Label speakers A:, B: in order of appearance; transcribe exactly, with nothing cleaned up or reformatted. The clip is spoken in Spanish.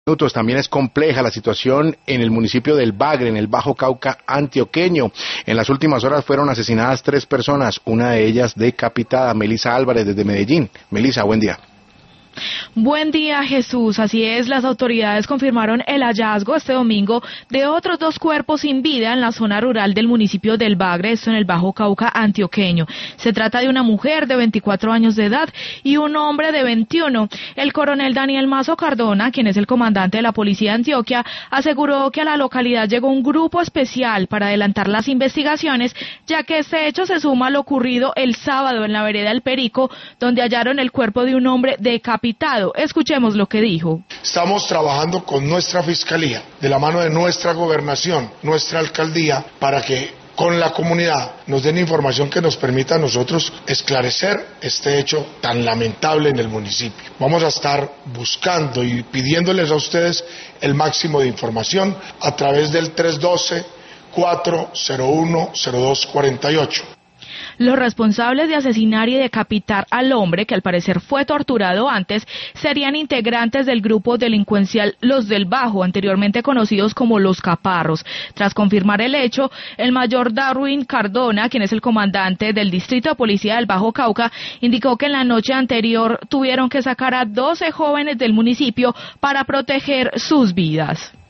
A: Minutos. También es compleja la situación en el municipio del Bagre, en el Bajo Cauca antioqueño. En las últimas horas fueron asesinadas tres personas, una de ellas decapitada. Melisa Álvarez desde Medellín. Melisa, buen día.
B: Buen día, Jesús. Así es, las autoridades confirmaron el hallazgo este domingo de otros dos cuerpos sin vida en la zona rural del municipio del Bagre, esto en el Bajo Cauca antioqueño. Se trata de una mujer de veinticuatro años de edad y un hombre de veintiuno. El coronel Daniel Mazo Cardona, quien es el comandante de la policía de Antioquia, aseguró que a la localidad llegó un grupo especial para adelantar las investigaciones, ya que este hecho se suma a lo ocurrido el sábado en la vereda El Perico, donde hallaron el cuerpo de un hombre decapitado. Escuchemos lo que dijo.
C: Estamos trabajando con nuestra fiscalía, de la mano de nuestra gobernación, nuestra alcaldía, para que con la comunidad nos den información que nos permita a nosotros esclarecer este hecho tan lamentable en el municipio. Vamos a estar buscando y pidiéndoles a ustedes el máximo de información a través del tres uno dos, cuatro cero uno, cero dos cuatro ocho.
B: Los responsables de asesinar y decapitar al hombre, que al parecer fue torturado antes, serían integrantes del grupo delincuencial Los del Bajo, anteriormente conocidos como Los Caparros. Tras confirmar el hecho, el mayor Darwin Cardona, quien es el comandante del Distrito de Policía del Bajo Cauca, indicó que en la noche anterior tuvieron que sacar a doce jóvenes del municipio para proteger sus vidas.